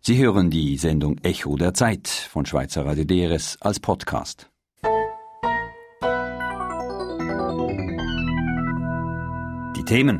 Sie hören die Sendung Echo der Zeit von Schweizer Radio DRS als Podcast. Die Themen: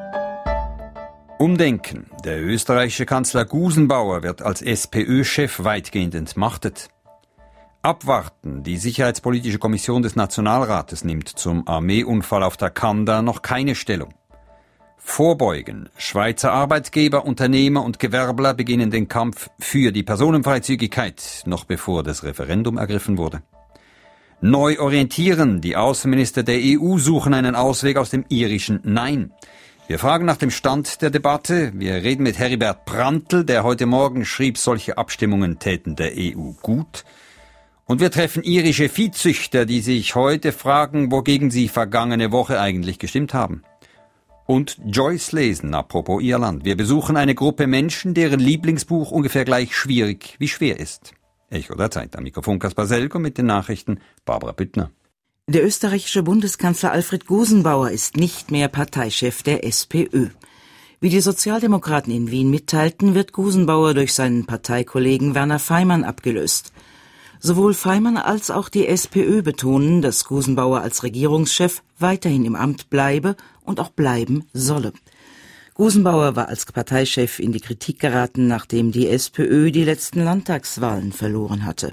Umdenken. Der österreichische Kanzler Gusenbauer wird als SPÖ-Chef weitgehend entmachtet. Abwarten. Die Sicherheitspolitische Kommission des Nationalrates nimmt zum Armeeunfall auf der Kanda noch keine Stellung. Vorbeugen. Schweizer Arbeitgeber, Unternehmer und Gewerbler beginnen den Kampf für die Personenfreizügigkeit, noch bevor das Referendum ergriffen wurde. Neu orientieren. Die Außenminister der EU suchen einen Ausweg aus dem irischen Nein. Wir fragen nach dem Stand der Debatte. Wir reden mit Heribert Prantl, der heute Morgen schrieb, solche Abstimmungen täten der EU gut. Und wir treffen irische Viehzüchter, die sich heute fragen, wogegen sie vergangene Woche eigentlich gestimmt haben. Und Joyce lesen, apropos Irland. Wir besuchen eine Gruppe Menschen, deren Lieblingsbuch ungefähr gleich schwierig wie schwer ist. Echo der Zeit, am Mikrofon Kaspar Selko mit den Nachrichten Barbara Büttner. Der österreichische Bundeskanzler Alfred Gusenbauer ist nicht mehr Parteichef der SPÖ. Wie die Sozialdemokraten in Wien mitteilten, wird Gusenbauer durch seinen Parteikollegen Werner Faymann abgelöst. Sowohl Faymann als auch die SPÖ betonen, dass Gusenbauer als Regierungschef weiterhin im Amt bleibe und auch bleiben solle. Gusenbauer war als Parteichef in die Kritik geraten, nachdem die SPÖ die letzten Landtagswahlen verloren hatte.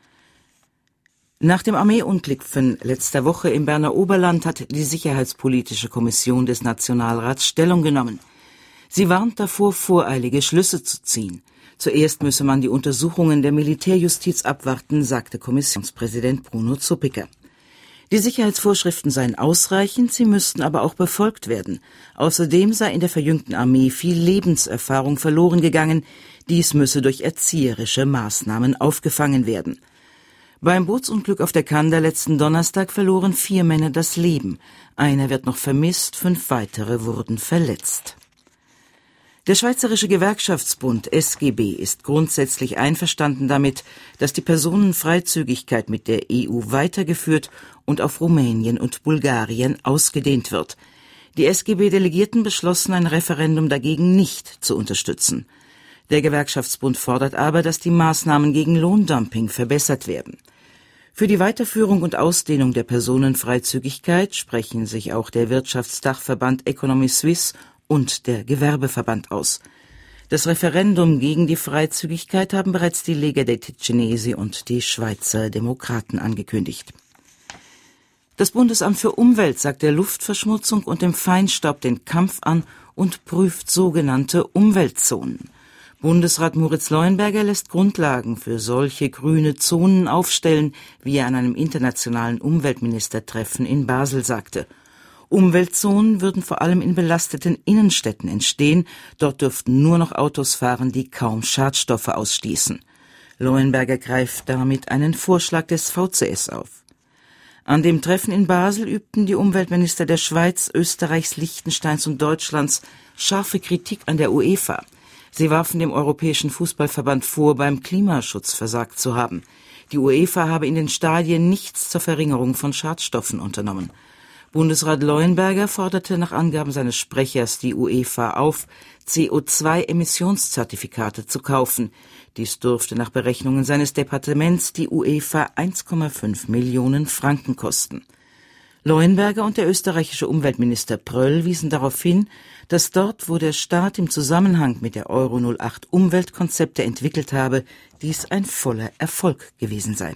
Nach dem Armeeunglück von letzter Woche im Berner Oberland hat die Sicherheitspolitische Kommission des Nationalrats Stellung genommen. Sie warnt davor, voreilige Schlüsse zu ziehen. Zuerst müsse man die Untersuchungen der Militärjustiz abwarten, sagte Kommissionspräsident Bruno Zuppiker. Die Sicherheitsvorschriften seien ausreichend, sie müssten aber auch befolgt werden. Außerdem sei in der verjüngten Armee viel Lebenserfahrung verloren gegangen. Dies müsse durch erzieherische Maßnahmen aufgefangen werden. Beim Bootsunglück auf der Kanda letzten Donnerstag verloren 4 Männer das Leben. Einer wird noch vermisst, 5 weitere wurden verletzt. Der Schweizerische Gewerkschaftsbund SGB ist grundsätzlich einverstanden damit, dass die Personenfreizügigkeit mit der EU weitergeführt und auf Rumänien und Bulgarien ausgedehnt wird. Die SGB-Delegierten beschlossen, ein Referendum dagegen nicht zu unterstützen. Der Gewerkschaftsbund fordert aber, dass die Maßnahmen gegen Lohndumping verbessert werden. Für die Weiterführung und Ausdehnung der Personenfreizügigkeit sprechen sich auch der Wirtschaftsdachverband Economy Suisse und der Gewerbeverband aus. Das Referendum gegen die Freizügigkeit haben bereits die Lega dei Ticinesi und die Schweizer Demokraten angekündigt. Das Bundesamt für Umwelt sagt der Luftverschmutzung und dem Feinstaub den Kampf an und prüft sogenannte Umweltzonen. Bundesrat Moritz Leuenberger lässt Grundlagen für solche grüne Zonen aufstellen, wie er an einem internationalen Umweltministertreffen in Basel sagte. Umweltzonen würden vor allem in belasteten Innenstädten entstehen. Dort dürften nur noch Autos fahren, die kaum Schadstoffe ausstießen. Leuenberger greift damit einen Vorschlag des VCS auf. An dem Treffen in Basel übten die Umweltminister der Schweiz, Österreichs, Liechtensteins und Deutschlands scharfe Kritik an der UEFA. Sie warfen dem Europäischen Fußballverband vor, beim Klimaschutz versagt zu haben. Die UEFA habe in den Stadien nichts zur Verringerung von Schadstoffen unternommen. Bundesrat Leuenberger forderte nach Angaben seines Sprechers die UEFA auf, CO2-Emissionszertifikate zu kaufen. Dies dürfte nach Berechnungen seines Departements die UEFA 1,5 Millionen Franken kosten. Leuenberger und der österreichische Umweltminister Pröll wiesen darauf hin, dass dort, wo der Staat im Zusammenhang mit der Euro 08 Umweltkonzepte entwickelt habe, dies ein voller Erfolg gewesen sei.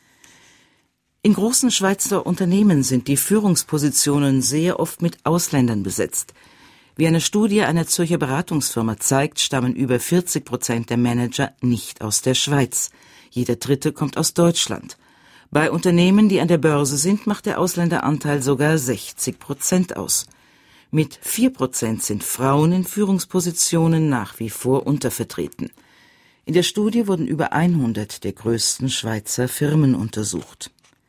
In großen Schweizer Unternehmen sind die Führungspositionen sehr oft mit Ausländern besetzt. Wie eine Studie einer Zürcher Beratungsfirma zeigt, stammen über 40% der Manager nicht aus der Schweiz. Jeder Dritte kommt aus Deutschland. Bei Unternehmen, die an der Börse sind, macht der Ausländeranteil sogar 60% aus. Mit 4% sind Frauen in Führungspositionen nach wie vor untervertreten. In der Studie wurden über 100 der größten Schweizer Firmen untersucht.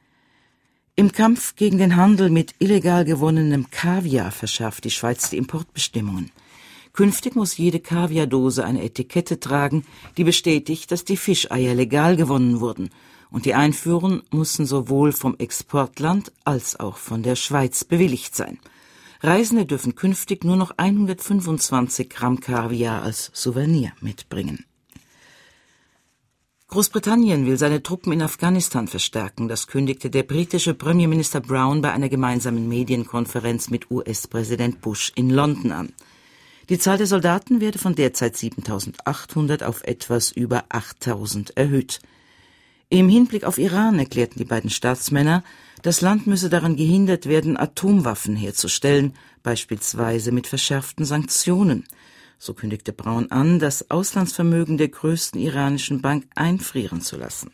Im Kampf gegen den Handel mit illegal gewonnenem Kaviar verschärft die Schweiz die Importbestimmungen. Künftig muss jede Kaviardose eine Etikette tragen, die bestätigt, dass die Fischeier legal gewonnen wurden, und die Einfuhren müssen sowohl vom Exportland als auch von der Schweiz bewilligt sein. Reisende dürfen künftig nur noch 125 Gramm Kaviar als Souvenir mitbringen. Großbritannien will seine Truppen in Afghanistan verstärken. Das kündigte der britische Premierminister Brown bei einer gemeinsamen Medienkonferenz mit US-Präsident Bush in London an. Die Zahl der Soldaten werde von derzeit 7.800 auf etwas über 8.000 erhöht. Im Hinblick auf Iran erklärten die beiden Staatsmänner, das Land müsse daran gehindert werden, Atomwaffen herzustellen, beispielsweise mit verschärften Sanktionen. So kündigte Brown an, das Auslandsvermögen der größten iranischen Bank einfrieren zu lassen.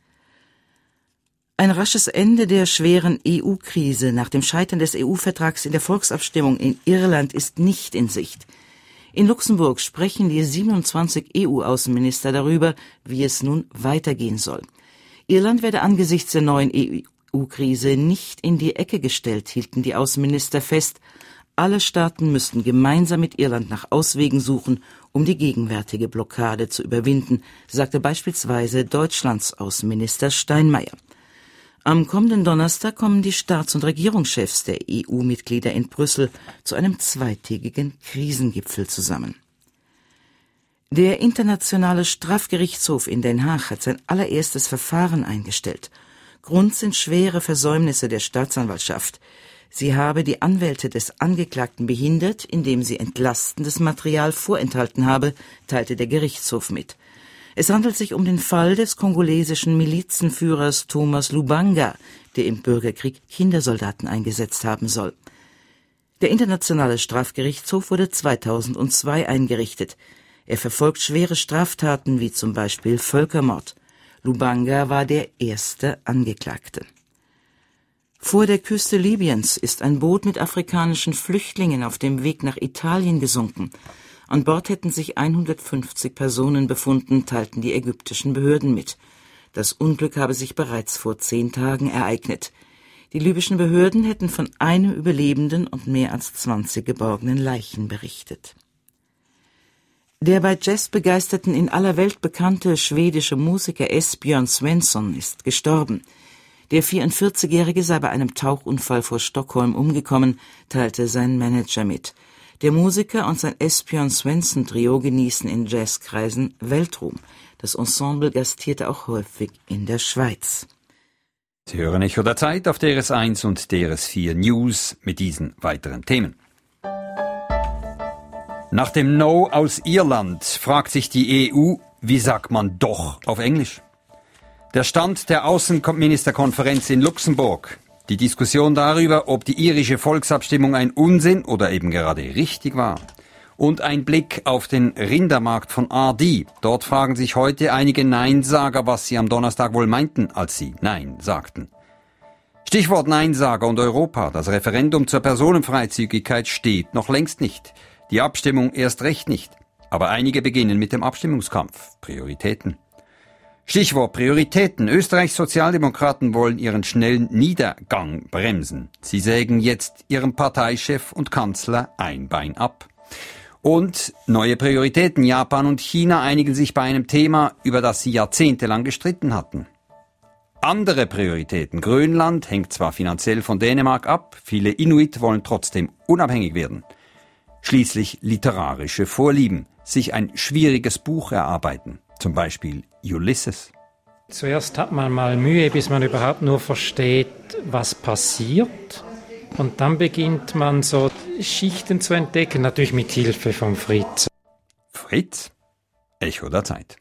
Ein rasches Ende der schweren EU-Krise nach dem Scheitern des EU-Vertrags in der Volksabstimmung in Irland ist nicht in Sicht. In Luxemburg sprechen die 27 EU-Außenminister darüber, wie es nun weitergehen soll. Irland werde angesichts der neuen EU-Krise nicht in die Ecke gestellt, hielten die Außenminister fest. Alle Staaten müssten gemeinsam mit Irland nach Auswegen suchen, um die gegenwärtige Blockade zu überwinden, sagte beispielsweise Deutschlands Außenminister Steinmeier. Am kommenden Donnerstag kommen die Staats- und Regierungschefs der EU-Mitglieder in Brüssel zu einem zweitägigen Krisengipfel zusammen. Der Internationale Strafgerichtshof in Den Haag hat sein allererstes Verfahren eingestellt. Grund sind schwere Versäumnisse der Staatsanwaltschaft. Sie habe die Anwälte des Angeklagten behindert, indem sie entlastendes Material vorenthalten habe, teilte der Gerichtshof mit. Es handelt sich um den Fall des kongolesischen Milizenführers Thomas Lubanga, der im Bürgerkrieg Kindersoldaten eingesetzt haben soll. Der Internationale Strafgerichtshof wurde 2002 eingerichtet. Er verfolgt schwere Straftaten wie zum Beispiel Völkermord. Lubanga war der erste Angeklagte. Vor der Küste Libyens ist ein Boot mit afrikanischen Flüchtlingen auf dem Weg nach Italien gesunken. An Bord hätten sich 150 Personen befunden, teilten die ägyptischen Behörden mit. Das Unglück habe sich bereits vor 10 Tagen ereignet. Die libyschen Behörden hätten von einem Überlebenden und mehr als 20 geborgenen Leichen berichtet. Der bei Jazz begeisterten, in aller Welt bekannte schwedische Musiker Esbjörn Svensson ist gestorben. Der 44-Jährige sei bei einem Tauchunfall vor Stockholm umgekommen, teilte sein Manager mit. Der Musiker und sein Esbjörn Svensson-Trio genießen in Jazzkreisen Weltruhm. Das Ensemble gastierte auch häufig in der Schweiz. Sie hören Echo der Zeit auf DRS1 und DRS4 News mit diesen weiteren Themen. Nach dem No aus Irland fragt sich die EU, wie sagt man doch auf Englisch? Der Stand der Außenministerkonferenz in Luxemburg. Die Diskussion darüber, ob die irische Volksabstimmung ein Unsinn oder eben gerade richtig war. Und ein Blick auf den Rindermarkt von RD. Dort fragen sich heute einige Neinsager, was sie am Donnerstag wohl meinten, als sie Nein sagten. Stichwort Neinsager und Europa. Das Referendum zur Personenfreizügigkeit steht noch längst nicht. Die Abstimmung erst recht nicht. Aber einige beginnen mit dem Abstimmungskampf. Prioritäten. Stichwort Prioritäten. Österreichs Sozialdemokraten wollen ihren schnellen Niedergang bremsen. Sie sägen jetzt ihrem Parteichef und Kanzler ein Bein ab. Und neue Prioritäten. Japan und China einigen sich bei einem Thema, über das sie jahrzehntelang gestritten hatten. Andere Prioritäten. Grönland hängt zwar finanziell von Dänemark ab, viele Inuit wollen trotzdem unabhängig werden. Schließlich literarische Vorlieben. Sich ein schwieriges Buch erarbeiten. Zum Beispiel Ulysses. Zuerst hat man mal Mühe, bis man überhaupt nur versteht, was passiert. Und dann beginnt man so Schichten zu entdecken, natürlich mit Hilfe von Fritz. Fritz? Echo der Zeit.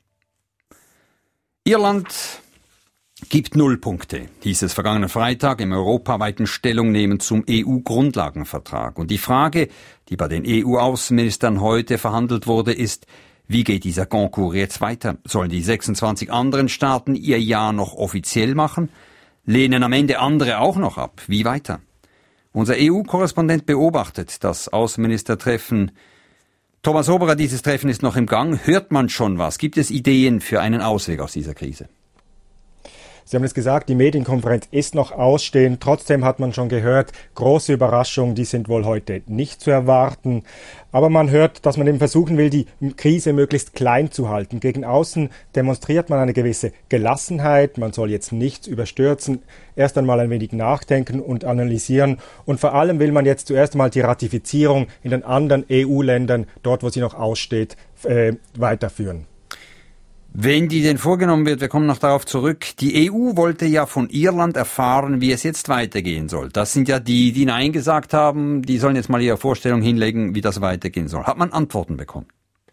Irland gibt 0 Punkte, hieß es vergangenen Freitag im europaweiten Stellungnehmen zum EU-Grundlagenvertrag. Und die Frage, die bei den EU-Außenministern heute verhandelt wurde, ist, wie geht dieser Konkurs jetzt weiter? Sollen die 26 anderen Staaten ihr Ja noch offiziell machen? Lehnen am Ende andere auch noch ab? Wie weiter? Unser EU-Korrespondent beobachtet das Außenministertreffen. Thomas Oberer, dieses Treffen ist noch im Gang. Hört man schon was? Gibt es Ideen für einen Ausweg aus dieser Krise? Sie haben es gesagt, die Medienkonferenz ist noch ausstehend. Trotzdem hat man schon gehört, große Überraschungen, die sind wohl heute nicht zu erwarten. Aber man hört, dass man eben versuchen will, die Krise möglichst klein zu halten. Gegen außen demonstriert man eine gewisse Gelassenheit. Man soll jetzt nichts überstürzen, erst einmal ein wenig nachdenken und analysieren. Und vor allem will man jetzt zuerst einmal die Ratifizierung in den anderen EU-Ländern, dort wo sie noch aussteht, weiterführen. Wenn die denn vorgenommen wird, wir kommen noch darauf zurück, die EU wollte ja von Irland erfahren, wie es jetzt weitergehen soll. Das sind ja die Nein gesagt haben, die sollen jetzt mal ihre Vorstellung hinlegen, wie das weitergehen soll. Hat man Antworten bekommen?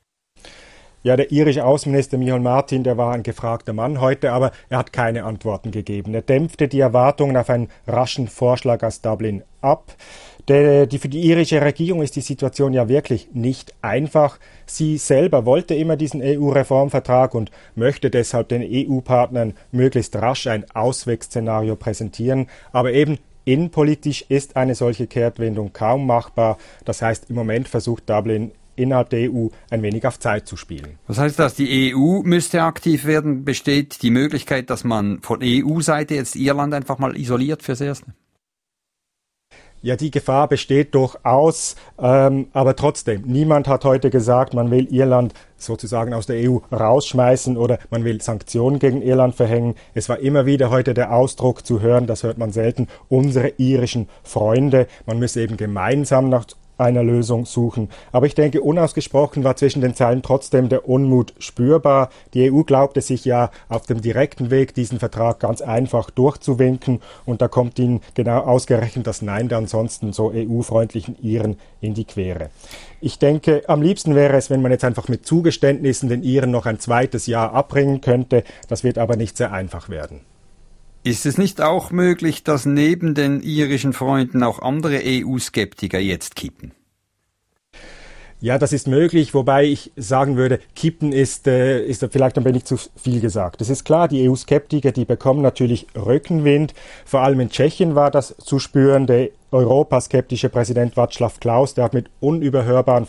Ja, der irische Außenminister Micheál Martin, der war ein gefragter Mann heute, aber er hat keine Antworten gegeben. Er dämpfte die Erwartungen auf einen raschen Vorschlag aus Dublin ab. Für die irische Regierung ist die Situation ja wirklich nicht einfach. Sie selber wollte immer diesen EU-Reformvertrag und möchte deshalb den EU-Partnern möglichst rasch ein Auswegsszenario präsentieren. Aber eben innenpolitisch ist eine solche Kehrtwendung kaum machbar. Das heißt, im Moment versucht Dublin innerhalb der EU ein wenig auf Zeit zu spielen. Was heißt das? Die EU müsste aktiv werden. Besteht die Möglichkeit, dass man von EU-Seite jetzt Irland einfach mal isoliert fürs Erste? Ja, die Gefahr besteht durchaus, aber trotzdem, niemand hat heute gesagt, man will Irland sozusagen aus der EU rausschmeißen oder man will Sanktionen gegen Irland verhängen. Es war immer wieder heute der Ausdruck zu hören, das hört man selten, unsere irischen Freunde. Man müsse eben gemeinsam nach einer Lösung suchen. Aber ich denke, unausgesprochen war zwischen den Zeilen trotzdem der Unmut spürbar. Die EU glaubte sich ja auf dem direkten Weg, diesen Vertrag ganz einfach durchzuwinken. Und da kommt ihnen genau ausgerechnet das Nein der ansonsten so EU-freundlichen Iren in die Quere. Ich denke, am liebsten wäre es, wenn man jetzt einfach mit Zugeständnissen den Iren noch ein zweites Jahr abbringen könnte. Das wird aber nicht sehr einfach werden. Ist es nicht auch möglich, dass neben den irischen Freunden auch andere EU-Skeptiker jetzt kippen? Ja, das ist möglich, wobei ich sagen würde, kippen ist vielleicht ein wenig zu viel gesagt. Es ist klar, die EU-Skeptiker, die bekommen natürlich Rückenwind. Vor allem in Tschechien war das zu spüren. Der europaskeptische Präsident Václav Klaus, der hat mit unüberhörbaren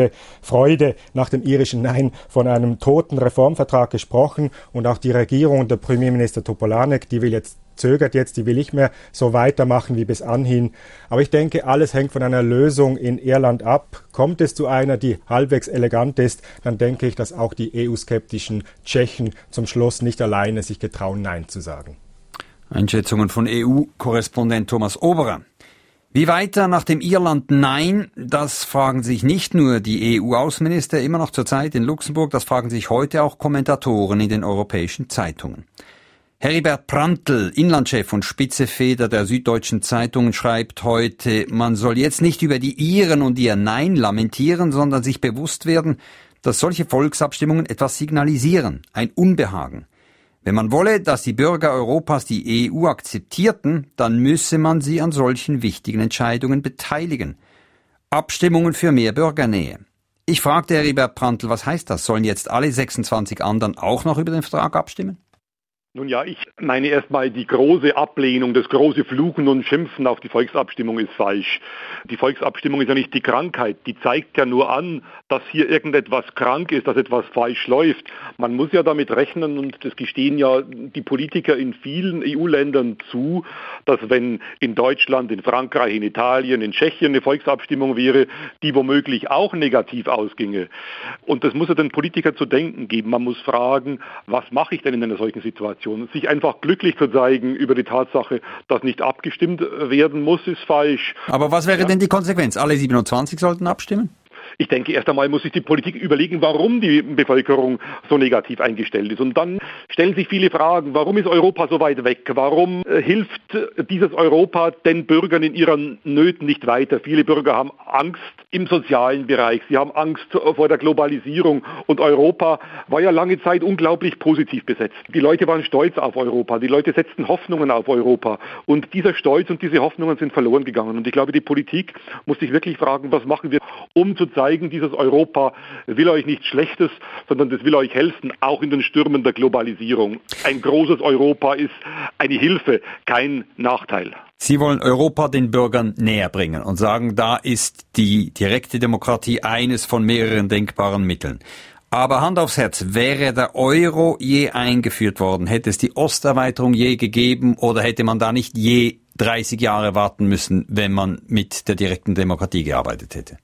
Freude nach dem irischen Nein von einem toten Reformvertrag gesprochen. Und auch die Regierung und der Premierminister Topolánek, die zögert jetzt, die will nicht mehr so weitermachen wie bis anhin. Aber ich denke, alles hängt von einer Lösung in Irland ab. Kommt es zu einer, die halbwegs elegant ist, dann denke ich, dass auch die EU-skeptischen Tschechen zum Schluss nicht alleine sich getrauen, Nein zu sagen. Einschätzungen von EU-Korrespondent Thomas Oberer. Wie weiter nach dem Irland-Nein? Das fragen sich nicht nur die EU-Außenminister immer noch zurzeit in Luxemburg, das fragen sich heute auch Kommentatoren in den europäischen Zeitungen. Heribert Prantl, Inlandchef und Spitzefeder der Süddeutschen Zeitung, schreibt heute, man soll jetzt nicht über die Iren und ihr Nein lamentieren, sondern sich bewusst werden, dass solche Volksabstimmungen etwas signalisieren, ein Unbehagen. Wenn man wolle, dass die Bürger Europas die EU akzeptierten, dann müsse man sie an solchen wichtigen Entscheidungen beteiligen. Abstimmungen für mehr Bürgernähe. Ich fragte Heribert Prantl, was heißt das? Sollen jetzt alle 26 anderen auch noch über den Vertrag abstimmen? Nun ja, ich meine erstmal, die große Ablehnung, das große Fluchen und Schimpfen auf die Volksabstimmung ist falsch. Die Volksabstimmung ist ja nicht die Krankheit, die zeigt ja nur an, dass hier irgendetwas krank ist, dass etwas falsch läuft. Man muss ja damit rechnen, und das gestehen ja die Politiker in vielen EU-Ländern zu, dass wenn in Deutschland, in Frankreich, in Italien, in Tschechien eine Volksabstimmung wäre, die womöglich auch negativ ausginge. Und das muss ja den Politikern zu denken geben. Man muss fragen, was mache ich denn in einer solchen Situation? Sich einfach glücklich zu zeigen über die Tatsache, dass nicht abgestimmt werden muss, ist falsch. Aber was wäre denn die Konsequenz? Alle 27 sollten abstimmen? Ich denke, erst einmal muss sich die Politik überlegen, warum die Bevölkerung so negativ eingestellt ist. Und dann stellen sich viele Fragen, warum ist Europa so weit weg? Warum hilft dieses Europa den Bürgern in ihren Nöten nicht weiter? Viele Bürger haben Angst im sozialen Bereich, sie haben Angst vor der Globalisierung. Und Europa war ja lange Zeit unglaublich positiv besetzt. Die Leute waren stolz auf Europa, die Leute setzten Hoffnungen auf Europa. Und dieser Stolz und diese Hoffnungen sind verloren gegangen. Und ich glaube, die Politik muss sich wirklich fragen, was machen wir, um zu zeigen, dieses Europa will euch nichts Schlechtes, sondern das will euch helfen, auch in den Stürmen der Globalisierung. Ein großes Europa ist eine Hilfe, kein Nachteil. Sie wollen Europa den Bürgern näher bringen und sagen, da ist die direkte Demokratie eines von mehreren denkbaren Mitteln. Aber Hand aufs Herz, wäre der Euro je eingeführt worden, hätte es die Osterweiterung je gegeben oder hätte man da nicht je 30 Jahre warten müssen, wenn man mit der direkten Demokratie gearbeitet hätte?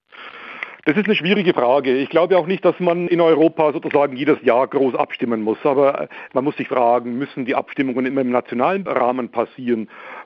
Das ist eine schwierige Frage. Ich glaube auch nicht, dass man in Europa sozusagen jedes Jahr groß abstimmen muss. Aber man muss sich fragen, müssen die Abstimmungen immer im nationalen Rahmen passieren?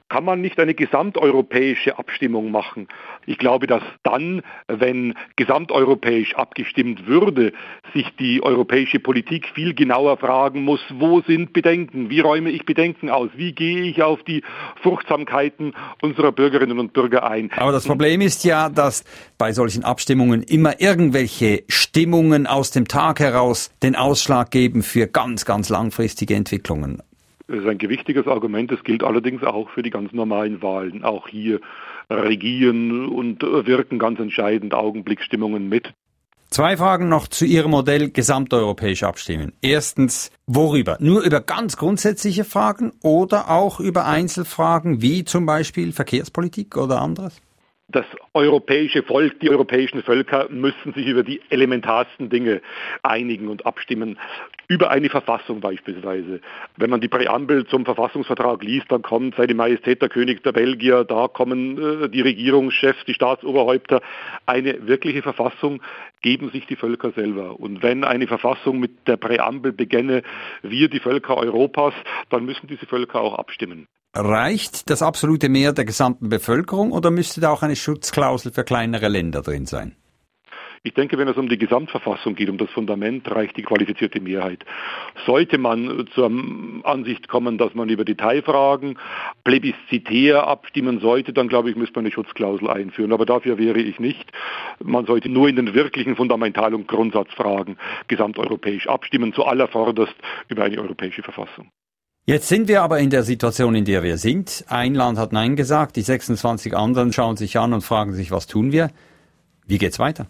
Kann man nicht eine gesamteuropäische Abstimmung machen? Ich glaube, dass dann, wenn gesamteuropäisch abgestimmt würde, sich die europäische Politik viel genauer fragen muss, wo sind Bedenken, wie räume ich Bedenken aus, wie gehe ich auf die Fruchtsamkeiten unserer Bürgerinnen und Bürger ein. Aber das Problem ist ja, dass bei solchen Abstimmungen immer irgendwelche Stimmungen aus dem Tag heraus den Ausschlag geben für ganz, ganz langfristige Entwicklungen. Das ist ein gewichtiges Argument, das gilt allerdings auch für die ganz normalen Wahlen. Auch hier regieren und wirken ganz entscheidend Augenblicksstimmungen mit. 2 Fragen noch zu Ihrem Modell gesamteuropäisch abstimmen. Erstens, worüber? Nur über ganz grundsätzliche Fragen oder auch über Einzelfragen wie zum Beispiel Verkehrspolitik oder anderes? Das europäische Volk, die europäischen Völker müssen sich über die elementarsten Dinge einigen und abstimmen. Über eine Verfassung beispielsweise. Wenn man die Präambel zum Verfassungsvertrag liest, dann kommt Seine Majestät der König der Belgier, da kommen die Regierungschefs, die Staatsoberhäupter. Eine wirkliche Verfassung geben sich die Völker selber. Und wenn eine Verfassung mit der Präambel begänne, wir die Völker Europas, dann müssen diese Völker auch abstimmen. Reicht das absolute Mehr der gesamten Bevölkerung oder müsste da auch eine Schutzklausel für kleinere Länder drin sein? Ich denke, wenn es um die Gesamtverfassung geht, um das Fundament, reicht die qualifizierte Mehrheit. Sollte man zur Ansicht kommen, dass man über Detailfragen plebiszitär abstimmen sollte, dann glaube ich, müsste man eine Schutzklausel einführen. Aber dafür wäre ich nicht. Man sollte nur in den wirklichen Fundamental- und Grundsatzfragen gesamteuropäisch abstimmen, zuallervorderst über eine europäische Verfassung. Jetzt sind wir aber in der Situation, in der wir sind. Ein Land hat Nein gesagt, die 26 anderen schauen sich an und fragen sich, was tun wir? Wie geht's weiter?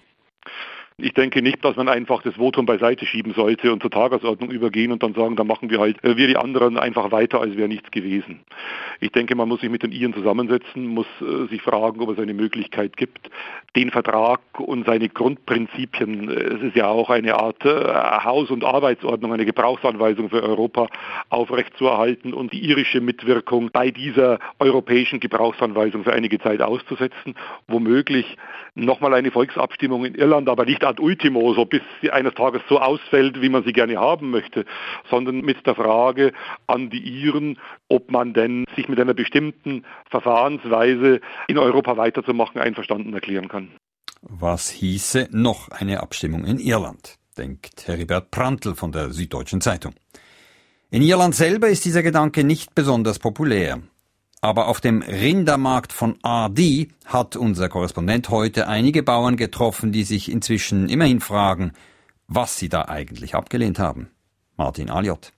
Ich denke nicht, dass man einfach das Votum beiseite schieben sollte und zur Tagesordnung übergehen und dann sagen, dann machen wir halt wir die anderen einfach weiter, als wäre nichts gewesen. Ich denke, man muss sich mit den Iren zusammensetzen, muss sich fragen, ob es eine Möglichkeit gibt, den Vertrag und seine Grundprinzipien, es ist ja auch eine Art Haus- und Arbeitsordnung, eine Gebrauchsanweisung für Europa, aufrechtzuerhalten und die irische Mitwirkung bei dieser europäischen Gebrauchsanweisung für einige Zeit auszusetzen, womöglich nochmal eine Volksabstimmung in Irland, aber nicht ad ultimo, so bis sie eines Tages so ausfällt, wie man sie gerne haben möchte, sondern mit der Frage an die Iren, ob man denn sich mit einer bestimmten Verfahrensweise in Europa weiterzumachen einverstanden erklären kann. Was hieße noch eine Abstimmung in Irland, denkt Heribert Prantl von der Süddeutschen Zeitung. In Irland selber ist dieser Gedanke nicht besonders populär. Aber auf dem Rindermarkt von Ardee hat unser Korrespondent heute einige Bauern getroffen, die sich inzwischen immerhin fragen, was sie da eigentlich abgelehnt haben. Martin Alliot.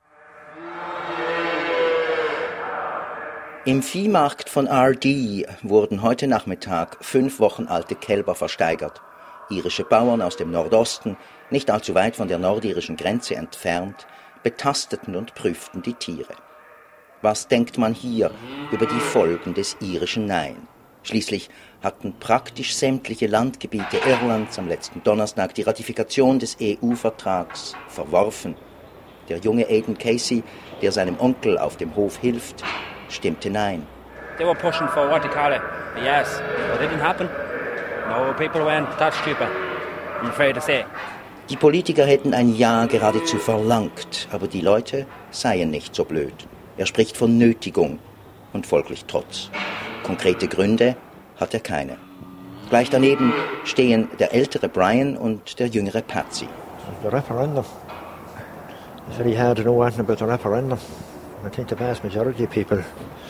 Im Viehmarkt von Ardee wurden heute Nachmittag 5 Wochen alte Kälber versteigert. Irische Bauern aus dem Nordosten, nicht allzu weit von der nordirischen Grenze entfernt, betasteten und prüften die Tiere. Was denkt man hier über die Folgen des irischen Nein? Schließlich hatten praktisch sämtliche Landgebiete Irlands am letzten Donnerstag die Ratifikation des EU-Vertrags verworfen. Der junge Aidan Casey, der seinem Onkel auf dem Hof hilft, stimmte Nein. They were pushing for what they call it a yes, but it didn't happen. No, people went, that's stupid. I'm afraid to say. Die Politiker hätten ein Ja geradezu verlangt, aber die Leute seien nicht so blöd. Er spricht von Nötigung und folglich Trotz. Konkrete Gründe hat er keine. Gleich daneben stehen der ältere Brian und der jüngere Patsy. The referendum. It's very hard to know anything about the referendum. I think the vast majority of people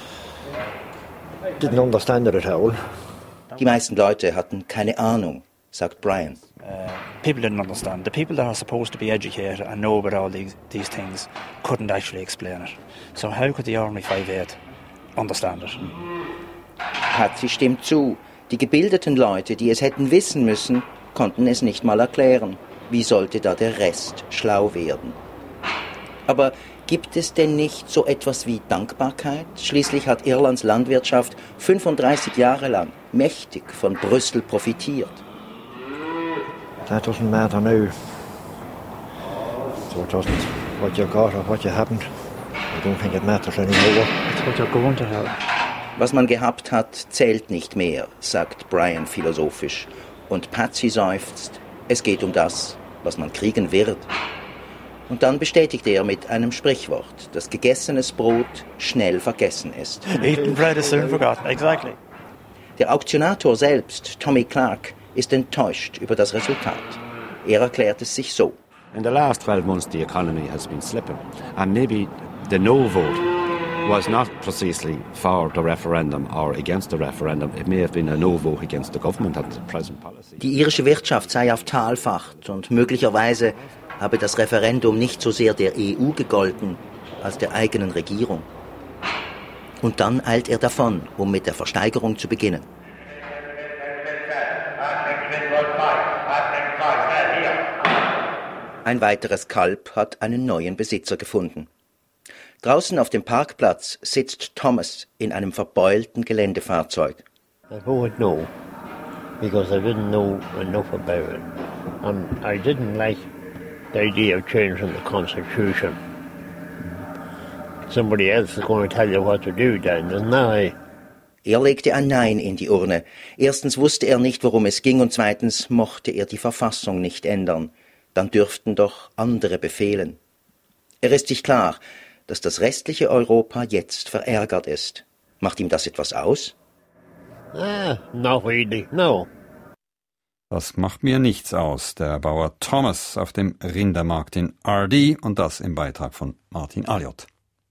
didn't understand it at all. Die meisten Leute hatten keine Ahnung, sagt Brian. People didn't understand. The people that are supposed to be educated and know about all these things couldn't actually explain it. So how could the ordinary 5'8" understand it? Patsy stimmt zu. Die gebildeten Leute, die es hätten wissen müssen, konnten es nicht mal erklären. Wie sollte da der Rest schlau werden? Aber gibt es denn nicht so etwas wie Dankbarkeit? Schließlich hat Irlands Landwirtschaft 35 Jahre lang mächtig von Brüssel profitiert. That doesn't matter now. So it doesn't. What you got or what you haven't, I don't think it matters anymore. It's what you're going to have. Was man gehabt hat, zählt nicht mehr, sagt Brian philosophisch. Und Patsy seufzt, es geht um das, was man kriegen wird. Und dann bestätigte er mit einem Sprichwort, dass gegessenes Brot schnell vergessen ist. Eaten bread is soon forgotten, exactly. Der Auktionator selbst, Tommy Clark, ist enttäuscht über das Resultat. Er erklärt es sich so. In the last 12 months the economy has been slipping and maybe the no vote was not precisely for the referendum or against the referendum. It may have been a no vote against the government and the present policy. Die irische Wirtschaft sei auf Talfahrt und möglicherweise habe das Referendum nicht so sehr der EU gegolten als der eigenen Regierung. Und dann eilt er davon, um mit der Versteigerung zu beginnen. Ein weiteres Kalb hat einen neuen Besitzer gefunden. Draußen auf dem Parkplatz sitzt Thomas in einem verbeulten Geländefahrzeug. I voted no, because I didn't know enough about it. And I didn't like the idea of changing the Constitution. Somebody else is going to tell you what to do then, isn't I? Er legte ein Nein in die Urne. Erstens wusste er nicht, worum es ging, und zweitens mochte er die Verfassung nicht ändern. Dann dürften doch andere befehlen. Er ist sich klar, dass das restliche Europa jetzt verärgert ist. Macht ihm das etwas aus? Not really, no. Das macht mir nichts aus, der Bauer Thomas auf dem Rindermarkt in Ardee, und das im Beitrag von Martin Alliot.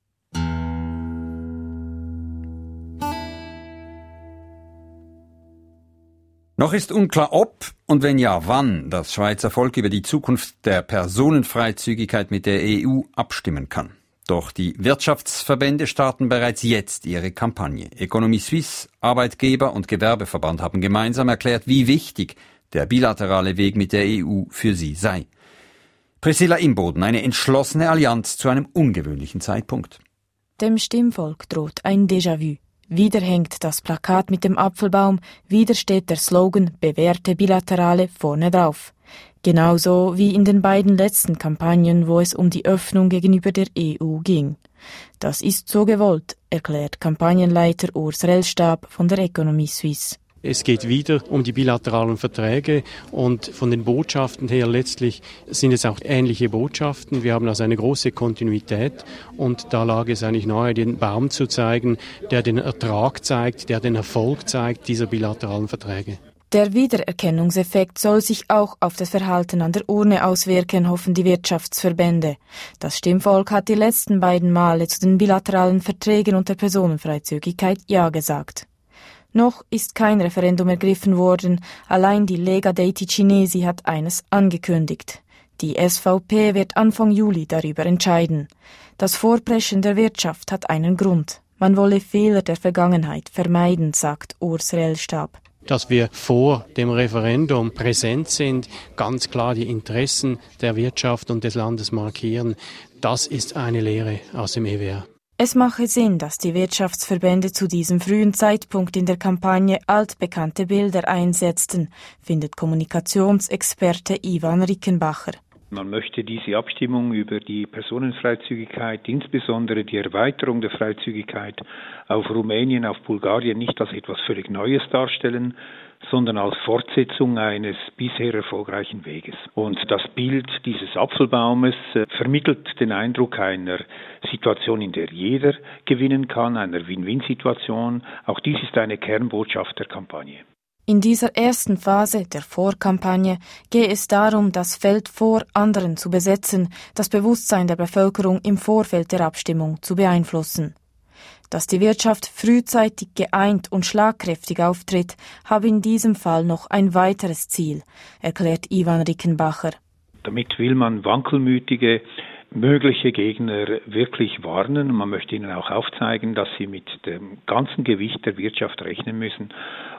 Noch ist unklar, ob und wenn ja, wann das Schweizer Volk über die Zukunft der Personenfreizügigkeit mit der EU abstimmen kann. Doch die Wirtschaftsverbände starten bereits jetzt ihre Kampagne. Economie Suisse, Arbeitgeber und Gewerbeverband haben gemeinsam erklärt, wie wichtig der bilaterale Weg mit der EU für sie sei. Priscilla Imboden, eine entschlossene Allianz zu einem ungewöhnlichen Zeitpunkt. Dem Stimmvolk droht ein Déjà-vu. Wieder hängt das Plakat mit dem Apfelbaum, wieder steht der Slogan »Bewährte Bilaterale« vorne drauf. Genauso wie in den beiden letzten Kampagnen, wo es um die Öffnung gegenüber der EU ging. Das ist so gewollt, erklärt Kampagnenleiter Urs Rellstab von der Economie Suisse. Es geht wieder um die bilateralen Verträge und von den Botschaften her letztlich sind es auch ähnliche Botschaften. Wir haben also eine große Kontinuität und da lag es eigentlich nahe, den Baum zu zeigen, der den Ertrag zeigt, der den Erfolg zeigt dieser bilateralen Verträge. Der Wiedererkennungseffekt soll sich auch auf das Verhalten an der Urne auswirken, hoffen die Wirtschaftsverbände. Das Stimmvolk hat die letzten beiden Male zu den bilateralen Verträgen und der Personenfreizügigkeit Ja gesagt. Noch ist kein Referendum ergriffen worden, allein die Lega dei Ticinesi hat eines angekündigt. Die SVP wird Anfang Juli darüber entscheiden. Das Vorpreschen der Wirtschaft hat einen Grund. Man wolle Fehler der Vergangenheit vermeiden, sagt Urs Rellstab. Dass wir vor dem Referendum präsent sind, ganz klar die Interessen der Wirtschaft und des Landes markieren, das ist eine Lehre aus dem EWR. Es mache Sinn, dass die Wirtschaftsverbände zu diesem frühen Zeitpunkt in der Kampagne altbekannte Bilder einsetzten, findet Kommunikationsexperte Ivan Rickenbacher. Man möchte diese Abstimmung über die Personenfreizügigkeit, insbesondere die Erweiterung der Freizügigkeit auf Rumänien, auf Bulgarien, nicht als etwas völlig Neues darstellen, sondern als Fortsetzung eines bisher erfolgreichen Weges. Und das Bild dieses Apfelbaumes vermittelt den Eindruck einer Situation, in der jeder gewinnen kann, einer Win-Win-Situation. Auch dies ist eine Kernbotschaft der Kampagne. In dieser ersten Phase der Vorkampagne gehe es darum, das Feld vor anderen zu besetzen, das Bewusstsein der Bevölkerung im Vorfeld der Abstimmung zu beeinflussen. Dass die Wirtschaft frühzeitig geeint und schlagkräftig auftritt, habe in diesem Fall noch ein weiteres Ziel, erklärt Ivan Rickenbacher. Damit will man wankelmütige mögliche Gegner wirklich warnen. Man möchte ihnen auch aufzeigen, dass sie mit dem ganzen Gewicht der Wirtschaft rechnen müssen.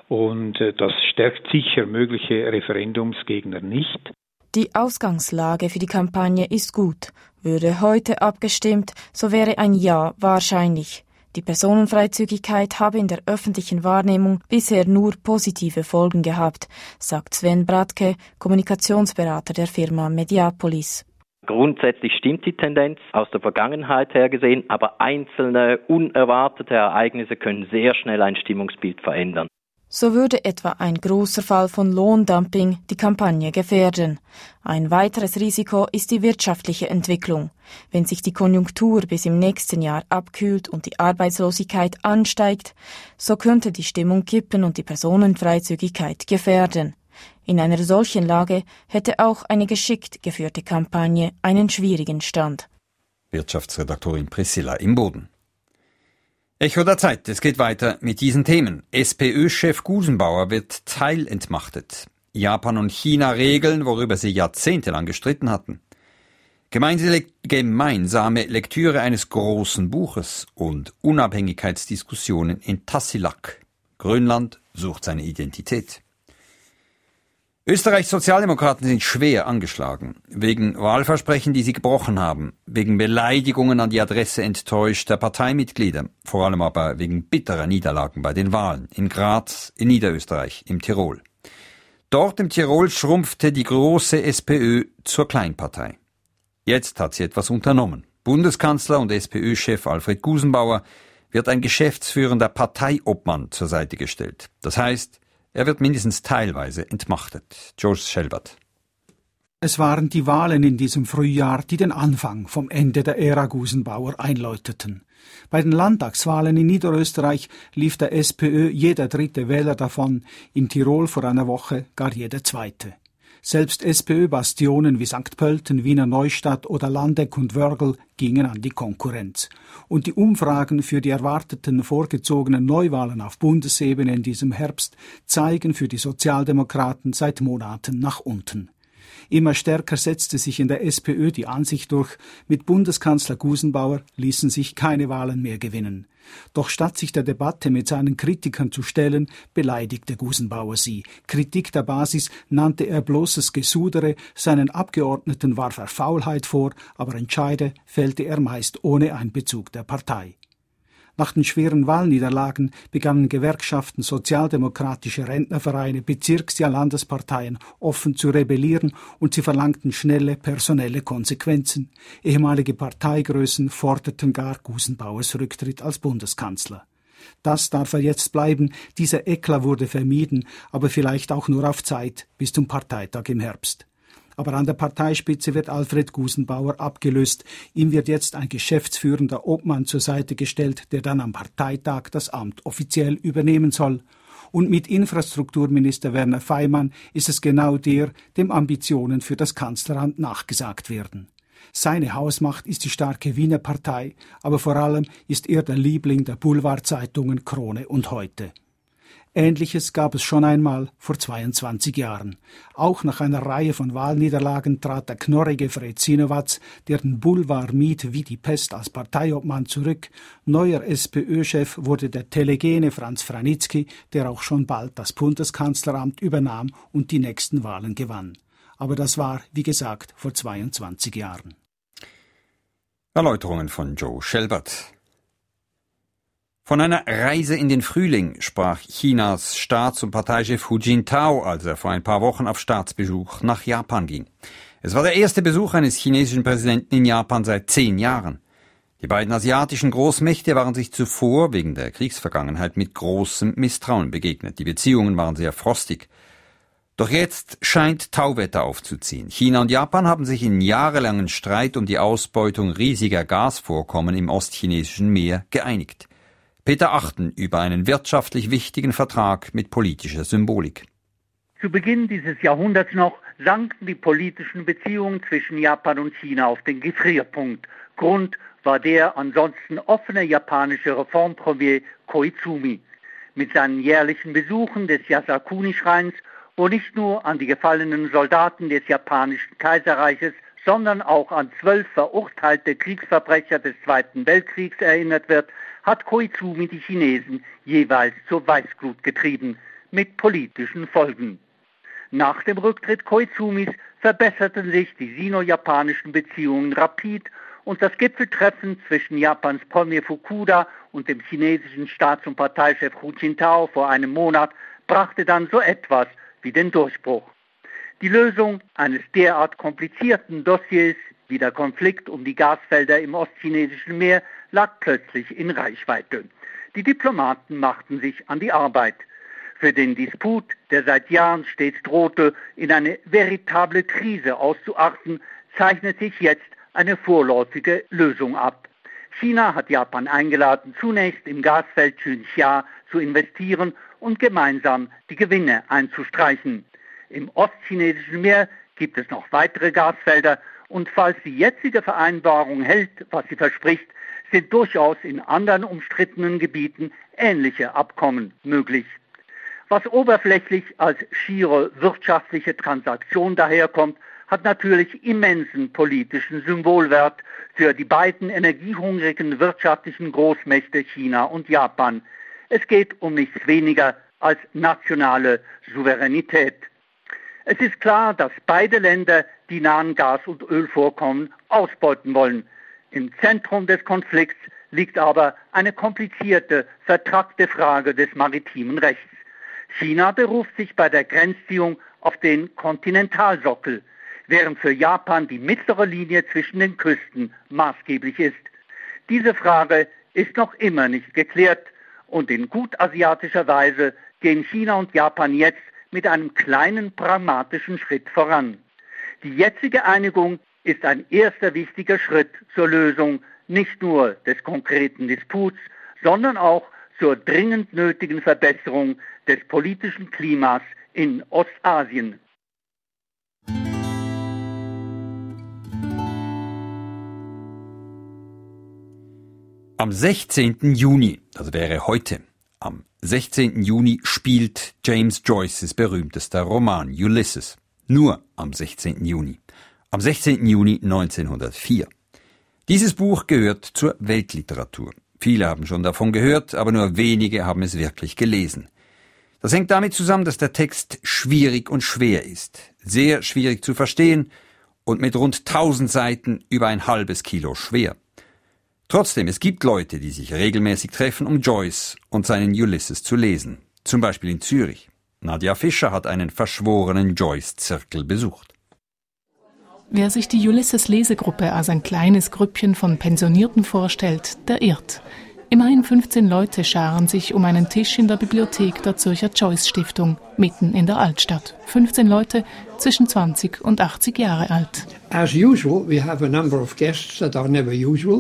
Und das stärkt sicher mögliche Referendumsgegner nicht. Die Ausgangslage für die Kampagne ist gut. Würde heute abgestimmt, so wäre ein Ja wahrscheinlich. Die Personenfreizügigkeit habe in der öffentlichen Wahrnehmung bisher nur positive Folgen gehabt, sagt Sven Bratke, Kommunikationsberater der Firma Mediapolis. Grundsätzlich stimmt die Tendenz aus der Vergangenheit her gesehen, aber einzelne unerwartete Ereignisse können sehr schnell ein Stimmungsbild verändern. So würde etwa ein großer Fall von Lohndumping die Kampagne gefährden. Ein weiteres Risiko ist die wirtschaftliche Entwicklung. Wenn sich die Konjunktur bis im nächsten Jahr abkühlt und die Arbeitslosigkeit ansteigt, so könnte die Stimmung kippen und die Personenfreizügigkeit gefährden. In einer solchen Lage hätte auch eine geschickt geführte Kampagne einen schwierigen Stand. Wirtschaftsredaktorin Priscilla Imboden. Echo der Zeit, es geht weiter mit diesen Themen. SPÖ-Chef Gusenbauer wird teilentmachtet. Japan und China regeln, worüber sie jahrzehntelang gestritten hatten. Gemeinsame Lektüre eines großen Buches und Unabhängigkeitsdiskussionen in Tassilak. Grönland sucht seine Identität. Österreichs Sozialdemokraten sind schwer angeschlagen. Wegen Wahlversprechen, die sie gebrochen haben. Wegen Beleidigungen an die Adresse enttäuschter Parteimitglieder. Vor allem aber wegen bitterer Niederlagen bei den Wahlen. In Graz, in Niederösterreich, im Tirol. Dort im Tirol schrumpfte die große SPÖ zur Kleinpartei. Jetzt hat sie etwas unternommen. Bundeskanzler und SPÖ-Chef Alfred Gusenbauer wird ein geschäftsführender Parteiobmann zur Seite gestellt. Das heißt, er wird mindestens teilweise entmachtet. George Schelbert. Es waren die Wahlen in diesem Frühjahr, die den Anfang vom Ende der Ära Gusenbauer einläuteten. Bei den Landtagswahlen in Niederösterreich lief der SPÖ jeder dritte Wähler davon, in Tirol vor einer Woche gar jeder zweite. Selbst SPÖ-Bastionen wie St. Pölten, Wiener Neustadt oder Landeck und Wörgl gingen an die Konkurrenz. Und die Umfragen für die erwarteten vorgezogenen Neuwahlen auf Bundesebene in diesem Herbst zeigen für die Sozialdemokraten seit Monaten nach unten. Immer stärker setzte sich in der SPÖ die Ansicht durch, mit Bundeskanzler Gusenbauer ließen sich keine Wahlen mehr gewinnen. Doch statt sich der Debatte mit seinen Kritikern zu stellen, beleidigte Gusenbauer sie. Kritik der Basis nannte er bloßes Gesudere, seinen Abgeordneten warf er Faulheit vor, aber Entscheide fällte er meist ohne Einbezug der Partei. Nach den schweren Wahlniederlagen begannen Gewerkschaften, sozialdemokratische Rentnervereine, Bezirks- ja Landesparteien offen zu rebellieren und sie verlangten schnelle personelle Konsequenzen. Ehemalige Parteigrößen forderten gar Gusenbauers Rücktritt als Bundeskanzler. Das darf er jetzt bleiben, dieser Eklat wurde vermieden, aber vielleicht auch nur auf Zeit bis zum Parteitag im Herbst. Aber an der Parteispitze wird Alfred Gusenbauer abgelöst. Ihm wird jetzt ein geschäftsführender Obmann zur Seite gestellt, der dann am Parteitag das Amt offiziell übernehmen soll. Und mit Infrastrukturminister Werner Faymann ist es genau der, dem Ambitionen für das Kanzleramt nachgesagt werden. Seine Hausmacht ist die starke Wiener Partei, aber vor allem ist er der Liebling der Boulevardzeitungen Krone und Heute. Ähnliches gab es schon einmal vor 22 Jahren. Auch nach einer Reihe von Wahlniederlagen trat der knorrige Fred Sinowatz, der den Boulevard mied wie die Pest, als Parteiobmann zurück. Neuer SPÖ-Chef wurde der telegene Franz Franitzky, der auch schon bald das Bundeskanzleramt übernahm und die nächsten Wahlen gewann. Aber das war, wie gesagt, vor 22 Jahren. Erläuterungen von Joe Schelbert. Von einer Reise in den Frühling sprach Chinas Staats- und Parteichef Hu Jintao, als er vor ein paar Wochen auf Staatsbesuch nach Japan ging. Es war der erste Besuch eines chinesischen Präsidenten in Japan seit 10 Jahren. Die beiden asiatischen Großmächte waren sich zuvor wegen der Kriegsvergangenheit mit großem Misstrauen begegnet. Die Beziehungen waren sehr frostig. Doch jetzt scheint Tauwetter aufzuziehen. China und Japan haben sich in jahrelangen Streit um die Ausbeutung riesiger Gasvorkommen im ostchinesischen Meer geeinigt. Peter Achten über einen wirtschaftlich wichtigen Vertrag mit politischer Symbolik. Zu Beginn dieses Jahrhunderts noch sanken die politischen Beziehungen zwischen Japan und China auf den Gefrierpunkt. Grund war der ansonsten offene japanische Reformpremier Koizumi. Mit seinen jährlichen Besuchen des Yasukuni-Schreins, wo nicht nur an die gefallenen Soldaten des japanischen Kaiserreiches, sondern auch an 12 verurteilte Kriegsverbrecher des Zweiten Weltkriegs erinnert wird, hat Koizumi die Chinesen jeweils zur Weißglut getrieben, mit politischen Folgen. Nach dem Rücktritt Koizumis verbesserten sich die sino-japanischen Beziehungen rapid und das Gipfeltreffen zwischen Japans Premier Fukuda und dem chinesischen Staats- und Parteichef Hu Jintao vor einem Monat brachte dann so etwas wie den Durchbruch. Die Lösung eines derart komplizierten Dossiers wie der Konflikt um die Gasfelder im ostchinesischen Meer lag plötzlich in Reichweite. Die Diplomaten machten sich an die Arbeit. Für den Disput, der seit Jahren stets drohte, in eine veritable Krise auszuarten, zeichnet sich jetzt eine vorläufige Lösung ab. China hat Japan eingeladen, zunächst im Gasfeld Xinjiang zu investieren und gemeinsam die Gewinne einzustreichen. Im ostchinesischen Meer gibt es noch weitere Gasfelder und falls die jetzige Vereinbarung hält, was sie verspricht, sind durchaus in anderen umstrittenen Gebieten ähnliche Abkommen möglich. Was oberflächlich als schiere wirtschaftliche Transaktion daherkommt, hat natürlich immensen politischen Symbolwert für die beiden energiehungrigen wirtschaftlichen Großmächte China und Japan. Es geht um nichts weniger als nationale Souveränität. Es ist klar, dass beide Länder die nahen Gas- und Ölvorkommen ausbeuten wollen. Im Zentrum des Konflikts liegt aber eine komplizierte, vertrackte Frage des maritimen Rechts. China beruft sich bei der Grenzziehung auf den Kontinentalsockel, während für Japan die mittlere Linie zwischen den Küsten maßgeblich ist. Diese Frage ist noch immer nicht geklärt und in gut asiatischer Weise gehen China und Japan jetzt mit einem kleinen pragmatischen Schritt voran. Die jetzige Einigung ist ein erster wichtiger Schritt zur Lösung nicht nur des konkreten Disputs, sondern auch zur dringend nötigen Verbesserung des politischen Klimas in Ostasien. Am 16. Juni, das wäre heute, am 16. Juni spielt James Joyces berühmtester Roman Ulysses. Nur am 16. Juni. Am 16. Juni 1904. Dieses Buch gehört zur Weltliteratur. Viele haben schon davon gehört, aber nur wenige haben es wirklich gelesen. Das hängt damit zusammen, dass der Text schwierig und schwer ist, sehr schwierig zu verstehen und mit rund 1000 Seiten über ein halbes Kilo schwer. Trotzdem, es gibt Leute, die sich regelmäßig treffen, um Joyce und seinen Ulysses zu lesen. Zum Beispiel in Zürich. Nadja Fischer hat einen verschworenen Joyce-Zirkel besucht. Wer sich die Ulysses-Lesegruppe als ein kleines Grüppchen von Pensionierten vorstellt, der irrt. Immerhin 15 Leute scharen sich um einen Tisch in der Bibliothek der Zürcher Joyce-Stiftung, mitten in der Altstadt. 15 Leute zwischen 20 und 80 Jahre alt. As usual, we have a number of guests that are never usual.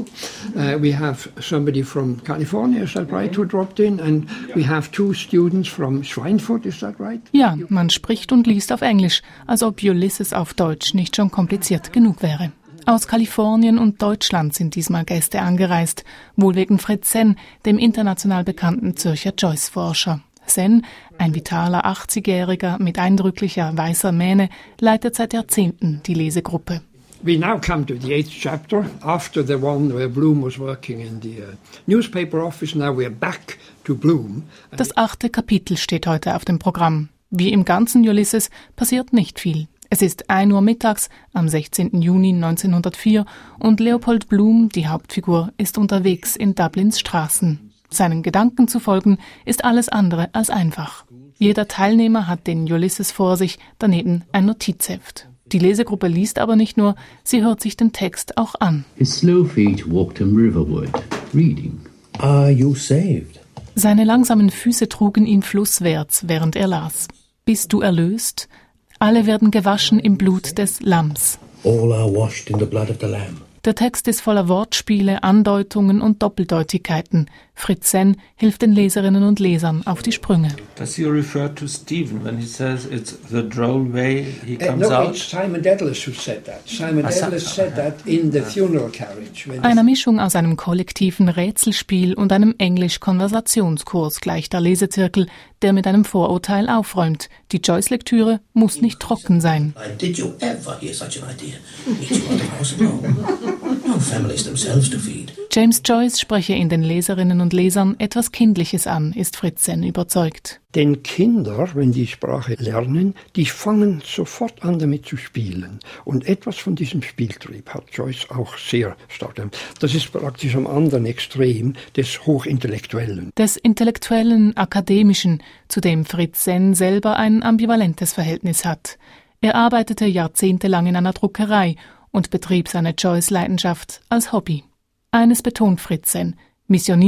We have somebody from California, is that right, who dropped in? And we have 2 students from Schweinfurt, is that right? Ja, man spricht und liest auf Englisch, als ob Ulysses auf Deutsch nicht schon kompliziert genug wäre. Aus Kalifornien und Deutschland sind diesmal Gäste angereist, wohl wegen Fritz Senn, dem international bekannten Zürcher Joyce-Forscher. Senn, ein vitaler 80-Jähriger mit eindrücklicher weißer Mähne, leitet seit Jahrzehnten die Lesegruppe. We now come to the 8th chapter, after the one where Bloom was working in the newspaper office. Now we're back to Bloom. Das 8. Kapitel steht heute auf dem Programm. Wie im ganzen Ulysses passiert nicht viel. Es ist 1 Uhr mittags am 16. Juni 1904 und Leopold Bloom, die Hauptfigur, ist unterwegs in Dublins Straßen. Seinen Gedanken zu folgen ist alles andere als einfach. Jeder Teilnehmer hat den Ulysses vor sich, daneben ein Notizheft. Die Lesegruppe liest aber nicht nur, sie hört sich den Text auch an. His slow feet walked him riverward, reading. Are you saved? Seine langsamen Füße trugen ihn flusswärts, während er las. Bist du erlöst? Alle werden gewaschen im Blut des Lamms. All are washed in the blood of the Lamb. Der Text ist voller Wortspiele, Andeutungen und Doppeldeutigkeiten. Fritz Senn hilft den Leserinnen und Lesern auf die Sprünge. Does he refer to Stephen when he says it's the droll way he comes no, out? No, it's Simon Dedalus who said that. Simon Dedalus said that in the funeral carriage. Einer Mischung aus einem kollektiven Rätselspiel und einem Englisch-Konversationskurs gleicht der Lesezirkel, der mit einem Vorurteil aufräumt. Die Joyce-Lektüre muss nicht trocken sein. Did you ever hear such an idea? It's not possible. No families themselves to feed. James Joyce spreche in den Leserinnen und Lesern etwas Kindliches an, ist Fritz Senn überzeugt. Denn Kinder, wenn die Sprache lernen, die fangen sofort an damit zu spielen. Und etwas von diesem Spieltrieb hat Joyce auch sehr stark. Das ist praktisch am anderen Extrem des Hochintellektuellen. Des intellektuellen, akademischen, zu dem Fritz Senn selber ein ambivalentes Verhältnis hat. Er arbeitete jahrzehntelang in einer Druckerei und betrieb seine Joyce-Leidenschaft als Hobby. Eines betont Fritz Senn: Missionieren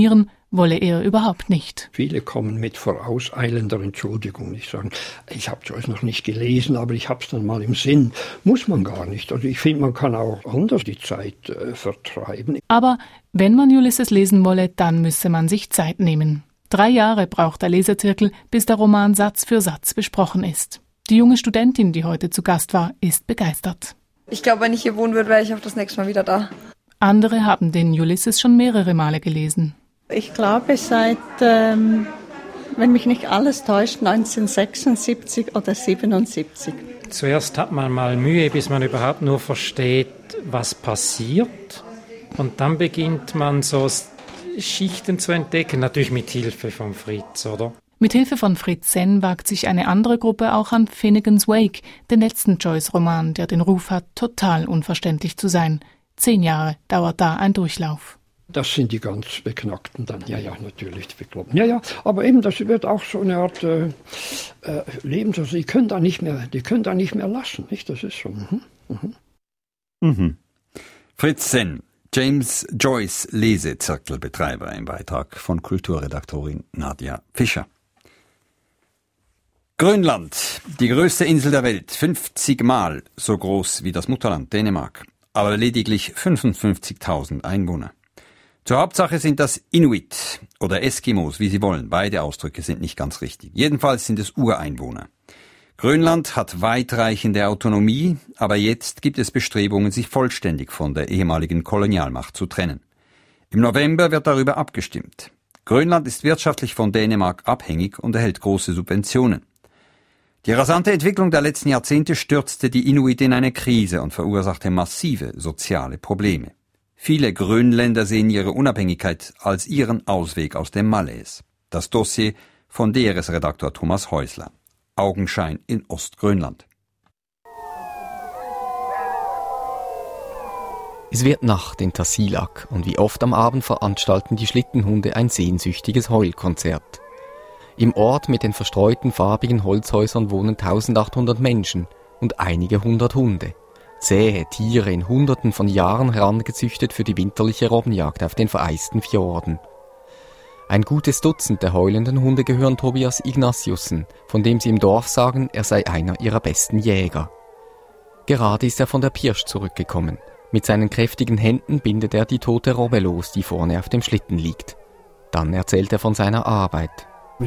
wolle er überhaupt nicht. Viele kommen mit vorauseilender Entschuldigung. Ich sage, ich habe Joyce noch nicht gelesen, aber ich habe es dann mal im Sinn. Muss man gar nicht. Also ich finde, man kann auch anders die Zeit vertreiben. Aber wenn man Ulysses lesen wolle, dann müsse man sich Zeit nehmen. 3 Jahre braucht der Leserzirkel, bis der Roman Satz für Satz besprochen ist. Die junge Studentin, die heute zu Gast war, ist begeistert. Ich glaube, wenn ich hier wohnen würde, wäre ich auch das nächste Mal wieder da. Andere haben den Ulysses schon mehrere Male gelesen. Ich glaube, seit, wenn mich nicht alles täuscht, 1976 oder 77. Zuerst hat man mal Mühe, bis man überhaupt nur versteht, was passiert. Und dann beginnt man so Schichten zu entdecken, natürlich mit Hilfe von Fritz, oder? Mit Hilfe von Fritz Senn wagt sich eine andere Gruppe auch an Finnegan's Wake, den letzten Joyce-Roman, der den Ruf hat, total unverständlich zu sein. 10 Jahre dauert da ein Durchlauf. Das sind die ganz Beknackten dann. Ja, natürlich, die Bekloppten. Ja, aber eben, das wird auch so eine Art Lebens... Also die können da nicht mehr lassen, nicht? Das ist so. Fritz Senn, James Joyce Lesezirkelbetreiber, im Beitrag von Kulturredaktorin Nadja Fischer. Grönland, die größte Insel der Welt, 50 Mal so groß wie das Mutterland Dänemark, aber lediglich 55.000 Einwohner. Zur Hauptsache sind das Inuit oder Eskimos, wie Sie wollen. Beide Ausdrücke sind nicht ganz richtig. Jedenfalls sind es Ureinwohner. Grönland hat weitreichende Autonomie, aber jetzt gibt es Bestrebungen, sich vollständig von der ehemaligen Kolonialmacht zu trennen. Im November wird darüber abgestimmt. Grönland ist wirtschaftlich von Dänemark abhängig und erhält große Subventionen. Die rasante Entwicklung der letzten Jahrzehnte stürzte die Inuit in eine Krise und verursachte massive soziale Probleme. Viele Grönländer sehen ihre Unabhängigkeit als ihren Ausweg aus dem Malaise. Das Dossier von DRS-Redaktor Thomas Häusler. Augenschein in Ostgrönland. Es wird Nacht in Tasiilaq und wie oft am Abend veranstalten die Schlittenhunde ein sehnsüchtiges Heulkonzert. Im Ort mit den verstreuten farbigen Holzhäusern wohnen 1800 Menschen und einige 100 Hunde. Zähe Tiere in Hunderten von Jahren herangezüchtet für die winterliche Robbenjagd auf den vereisten Fjorden. Ein gutes Dutzend der heulenden Hunde gehören Tobias Ignatiussen, von dem sie im Dorf sagen, er sei einer ihrer besten Jäger. Gerade ist er von der Pirsch zurückgekommen. Mit seinen kräftigen Händen bindet er die tote Robbe los, die vorne auf dem Schlitten liegt. Dann erzählt er von seiner Arbeit.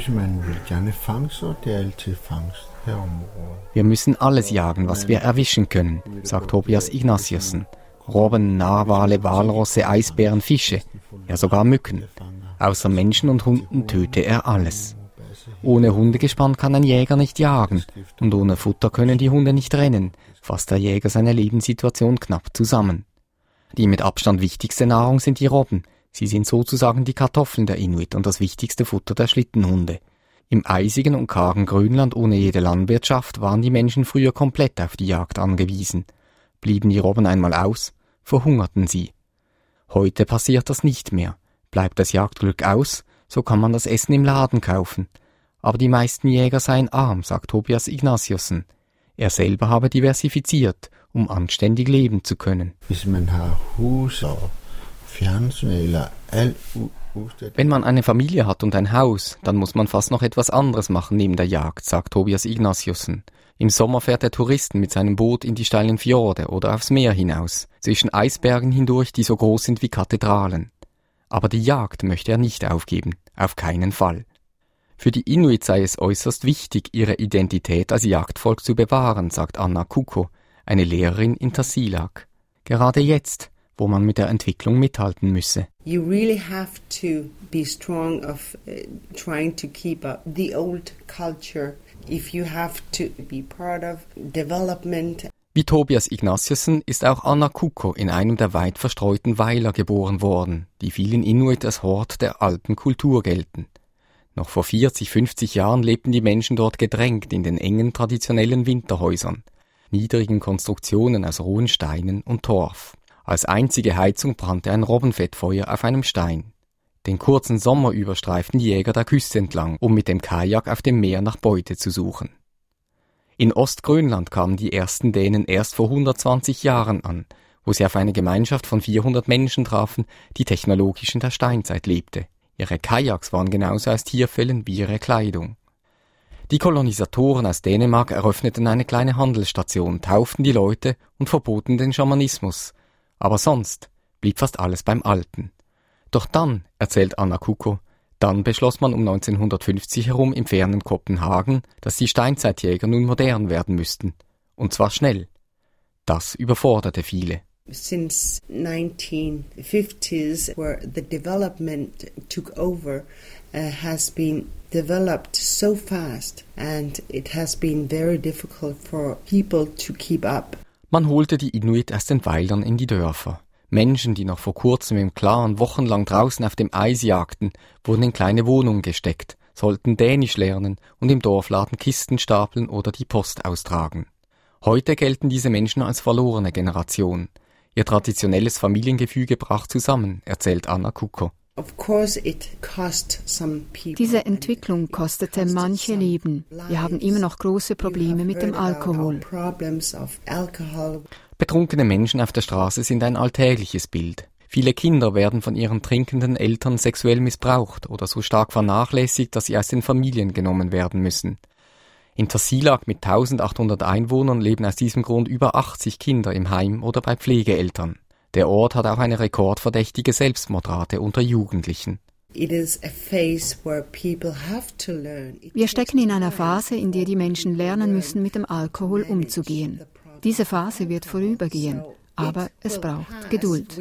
Wir müssen alles jagen, was wir erwischen können, sagt Tobias Ignatiussen. Robben, Narwale, Walrosse, Eisbären, Fische, ja sogar Mücken. Außer Menschen und Hunden töte er alles. Ohne Hundegespann kann ein Jäger nicht jagen und ohne Futter können die Hunde nicht rennen, fasst der Jäger seine Lebenssituation knapp zusammen. Die mit Abstand wichtigste Nahrung sind die Robben. Sie sind sozusagen die Kartoffeln der Inuit und das wichtigste Futter der Schlittenhunde. Im eisigen und kargen Grönland ohne jede Landwirtschaft waren die Menschen früher komplett auf die Jagd angewiesen. Blieben die Robben einmal aus, verhungerten sie. Heute passiert das nicht mehr. Bleibt das Jagdglück aus, so kann man das Essen im Laden kaufen. Aber die meisten Jäger seien arm, sagt Tobias Ignatiussen. Er selber habe diversifiziert, um anständig leben zu können. Wenn man eine Familie hat und ein Haus, dann muss man fast noch etwas anderes machen neben der Jagd, sagt Tobias Ignatiussen. Im Sommer fährt er Touristen mit seinem Boot in die steilen Fjorde oder aufs Meer hinaus, zwischen Eisbergen hindurch, die so groß sind wie Kathedralen. Aber die Jagd möchte er nicht aufgeben, auf keinen Fall. Für die Inuit sei es äußerst wichtig, ihre Identität als Jagdvolk zu bewahren, sagt Anna Kukko, eine Lehrerin in Tasiilaq. Gerade jetzt, wo man mit der Entwicklung mithalten müsse. You really have to be strong of trying to keep up the old culture. If you have to be part of development. Wie Tobias Ignatiussen ist auch Anna Kukko in einem der weit verstreuten Weiler geboren worden, die vielen Inuit als Hort der alten Kultur gelten. Noch vor 40, 50 Jahren lebten die Menschen dort gedrängt in den engen traditionellen Winterhäusern, niedrigen Konstruktionen aus rohen Steinen und Torf. Als einzige Heizung brannte ein Robbenfettfeuer auf einem Stein. Den kurzen Sommer über streiften die Jäger der Küste entlang, um mit dem Kajak auf dem Meer nach Beute zu suchen. In Ostgrönland kamen die ersten Dänen erst vor 120 Jahren an, wo sie auf eine Gemeinschaft von 400 Menschen trafen, die technologisch in der Steinzeit lebte. Ihre Kajaks waren genauso aus Tierfellen wie ihre Kleidung. Die Kolonisatoren aus Dänemark eröffneten eine kleine Handelsstation, tauften die Leute und verboten den Schamanismus. Aber sonst blieb fast alles beim Alten. Doch dann, erzählt Anna Kukko, dann beschloss man um 1950 herum im fernen Kopenhagen, dass die Steinzeitjäger nun modern werden müssten. Und zwar schnell. Das überforderte viele. Since 1950s, where the development took over, has been developed so fast, and it has been very difficult for people to keep up. Man holte die Inuit aus den Wäldern in die Dörfer. Menschen, die noch vor kurzem im Clan wochenlang draußen auf dem Eis jagten, wurden in kleine Wohnungen gesteckt, sollten Dänisch lernen und im Dorfladen Kisten stapeln oder die Post austragen. Heute gelten diese Menschen als verlorene Generation. Ihr traditionelles Familiengefüge brach zusammen, erzählt Anna Kukko. Diese Entwicklung kostete manche Leben. Wir haben immer noch große Probleme mit dem Alkohol. Betrunkene Menschen auf der Straße sind ein alltägliches Bild. Viele Kinder werden von ihren trinkenden Eltern sexuell missbraucht oder so stark vernachlässigt, dass sie aus den Familien genommen werden müssen. In Tasiilaq mit 1800 Einwohnern leben aus diesem Grund über 80 Kinder im Heim oder bei Pflegeeltern. Der Ort hat auch eine rekordverdächtige Selbstmordrate unter Jugendlichen. Wir stecken in einer Phase, in der die Menschen lernen müssen, mit dem Alkohol umzugehen. Diese Phase wird vorübergehen, aber es braucht Geduld.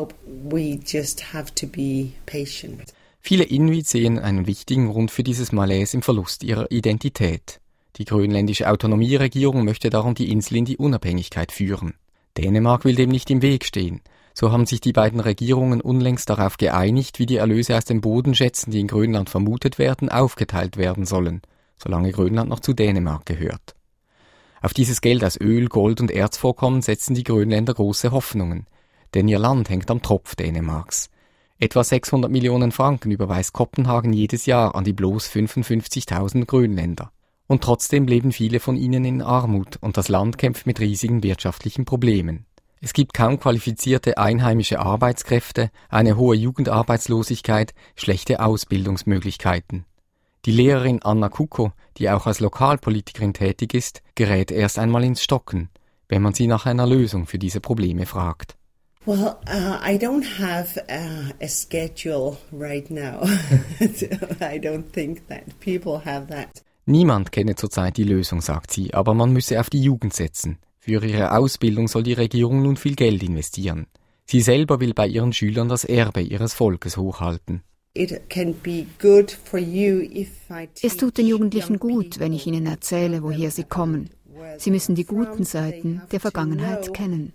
Viele Inuit sehen einen wichtigen Grund für dieses Malaise im Verlust ihrer Identität. Die grönländische Autonomieregierung möchte darum die Insel in die Unabhängigkeit führen. Dänemark will dem nicht im Weg stehen. So haben sich die beiden Regierungen unlängst darauf geeinigt, wie die Erlöse aus den Bodenschätzen, die in Grönland vermutet werden, aufgeteilt werden sollen, solange Grönland noch zu Dänemark gehört. Auf dieses Geld aus Öl, Gold und Erzvorkommen setzen die Grönländer große Hoffnungen, denn ihr Land hängt am Tropf Dänemarks. Etwa 600 Millionen Franken überweist Kopenhagen jedes Jahr an die bloß 55.000 Grönländer. Und trotzdem leben viele von ihnen in Armut und das Land kämpft mit riesigen wirtschaftlichen Problemen. Es gibt kaum qualifizierte einheimische Arbeitskräfte, eine hohe Jugendarbeitslosigkeit, schlechte Ausbildungsmöglichkeiten. Die Lehrerin Anna Kukko, die auch als Lokalpolitikerin tätig ist, gerät erst einmal ins Stocken, wenn man sie nach einer Lösung für diese Probleme fragt. Well, I don't have a schedule right now. I don't think that people have that. Niemand kenne zurzeit die Lösung, sagt sie, aber man müsse auf die Jugend setzen. Für ihre Ausbildung soll die Regierung nun viel Geld investieren. Sie selber will bei ihren Schülern das Erbe ihres Volkes hochhalten. Es tut den Jugendlichen gut, wenn ich ihnen erzähle, woher sie kommen. Sie müssen die guten Seiten der Vergangenheit kennen.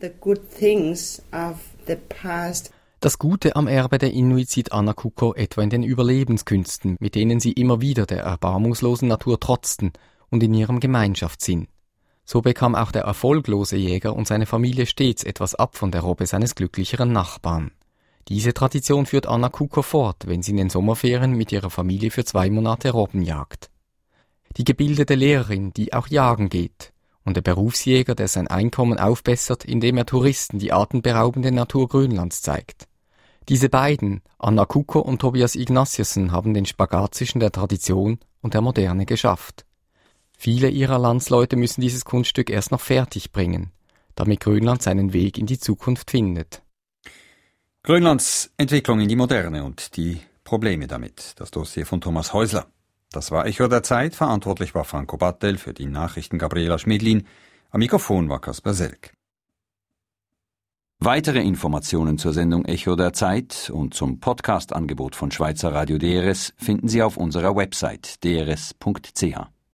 Das Gute am Erbe der Inuit sieht Anna Kukko etwa in den Überlebenskünsten, mit denen sie immer wieder der erbarmungslosen Natur trotzten und in ihrem Gemeinschaftssinn. So bekam auch der erfolglose Jäger und seine Familie stets etwas ab von der Robbe seines glücklicheren Nachbarn. Diese Tradition führt Anna Kukko fort, wenn sie in den Sommerferien mit ihrer Familie für 2 Monate Robben jagt. Die gebildete Lehrerin, die auch jagen geht, und der Berufsjäger, der sein Einkommen aufbessert, indem er Touristen die atemberaubende Natur Grönlands zeigt. Diese beiden, Anna Kukko und Tobias Ignatiussen, haben den Spagat zwischen der Tradition und der Moderne geschafft. Viele ihrer Landsleute müssen dieses Kunststück erst noch fertig bringen, damit Grönland seinen Weg in die Zukunft findet. Grönlands Entwicklung in die Moderne und die Probleme damit. Das Dossier von Thomas Häusler. Das war Echo der Zeit. Verantwortlich war Franco Battel, für die Nachrichten Gabriela Schmidlin. Am Mikrofon war Kaspar Selk. Weitere Informationen zur Sendung Echo der Zeit und zum Podcast-Angebot von Schweizer Radio DRS finden Sie auf unserer Website drs.ch.